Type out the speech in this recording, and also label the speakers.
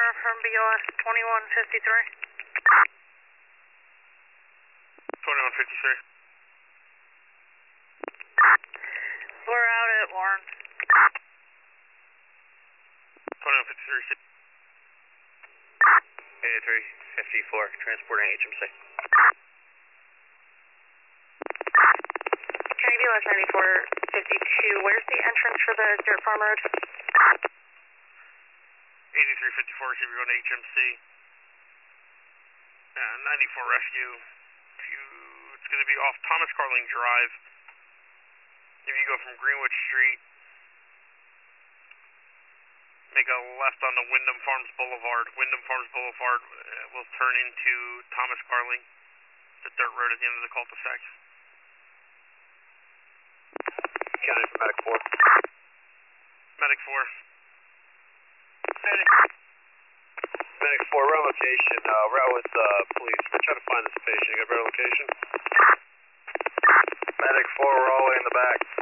Speaker 1: confirm from BOS 2153.
Speaker 2: 2153.
Speaker 1: We're out at Warren.
Speaker 2: 2153.
Speaker 3: 8354, transporting HMC.
Speaker 1: County BOS 9452, where's the entrance for the Dirt Farm Road?
Speaker 2: 8354, should be going to HMC. 94 Rescue. It's going to be off Thomas Carling Drive. If you go from Greenwood Street, make a left on the Wyndham Farms Boulevard. Wyndham Farms Boulevard will turn into Thomas Carling, the dirt road at the end of the cul-de-sac.
Speaker 3: County for Medic 4.
Speaker 2: Medic 4.
Speaker 3: Medic 4, we're on location. Route with police. We're trying to find this patient. You got a better location? Medic 4, we're all the way in the back.